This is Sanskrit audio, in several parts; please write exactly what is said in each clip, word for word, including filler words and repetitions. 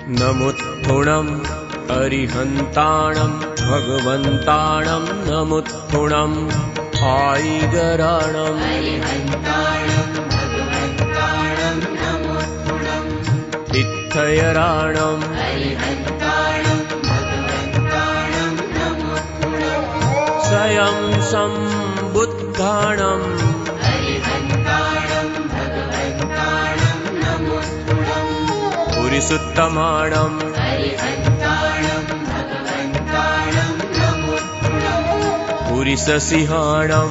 नमुत्थुणम् अरिहन्ताणं भगवन्ताणं नमुत्थुणम् आयिगराणम् इत्थयराणम् स्वयं सम्बुद्धाणम् पुरिसुत्तमाणम् पुरिससिंहाणम्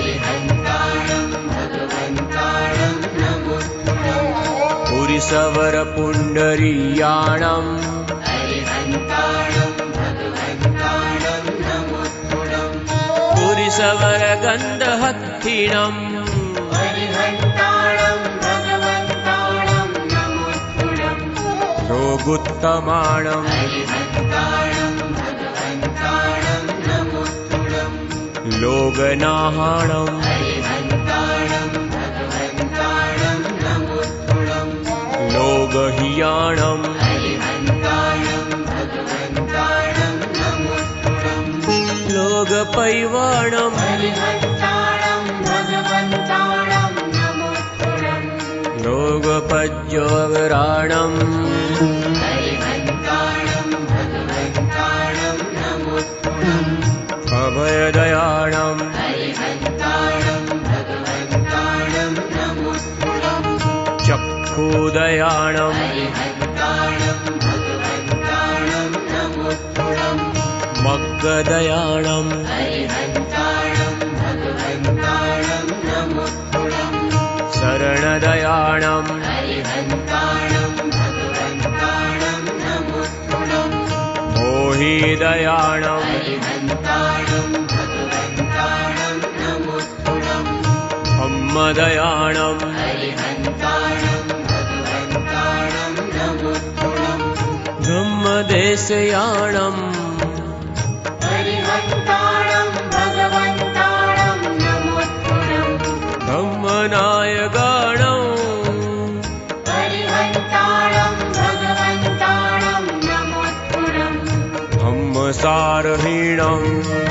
पुरिसवरपुण्डरीयाणम् पुरिसवरगन्धहत्थिणम् योगुत्तमाणम् लोगनाहाणम् लोगहियाणम् लोगपैवाणम् लोगपज्योगराणम् अभयदयाणम् चक्षुदयाणम् मग्गदयाणम् शरणदयाणम् मोहिदयाणम् धम्मदयाणम् धम्मदेशयाणम् धम्मनायकाणम् धम्मसारहीणम्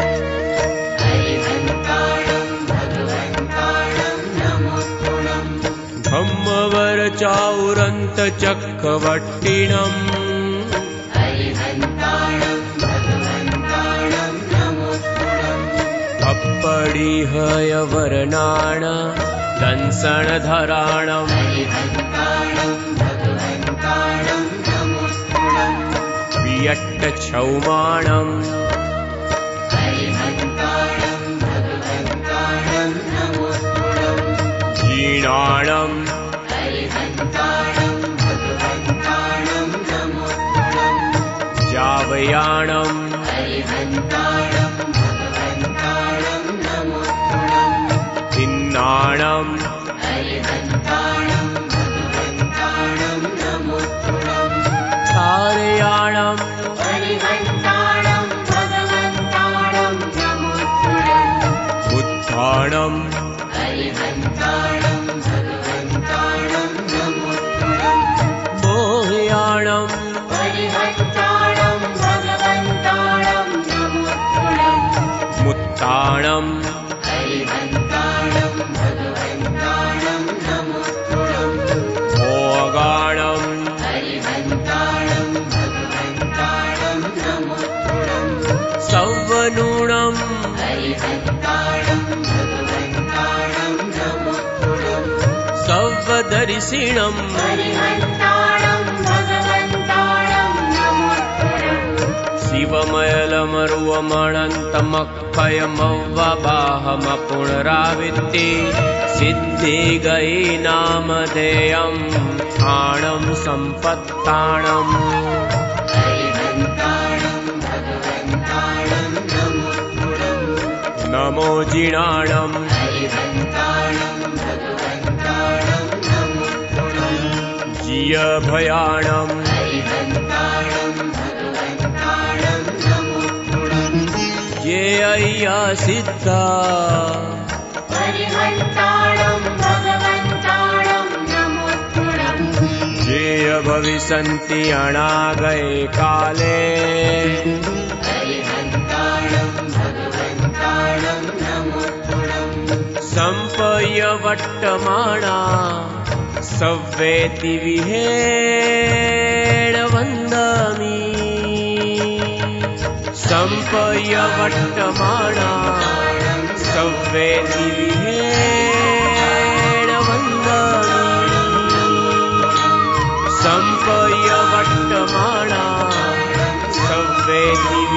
धम्मवरचाउरन्तचक्रवर्तिनम् अप्पडिहयवरनाण दंसनधराणम् वियट्टक्षौमाणम् जीर्णाणम् जावयाणम् खिन्नाणम् धारयाणम् बुद्धाणम् मोहयाणम् मुत्ताणम् भोगाणम् सवनूणम् सवदर्शिणम् शिवमयलमरुवमणन्तमक्षयमव्वबाहमपुनरावित्ति सिद्धिगै नामधेयम् स्थाणम् सम्पत्ताणम् नमो जिणाणम् जियभयाणम् ये अय्या सिद्धा ये भविष्यन्ति अनागये काले सम्पय्यवर्तमाना सव्वेति विहेण वन्दामि सम्पय्यवर्तमाना सव्वेति विहेण वन्दामि सम्पय्यवर्तमाना सव्वेति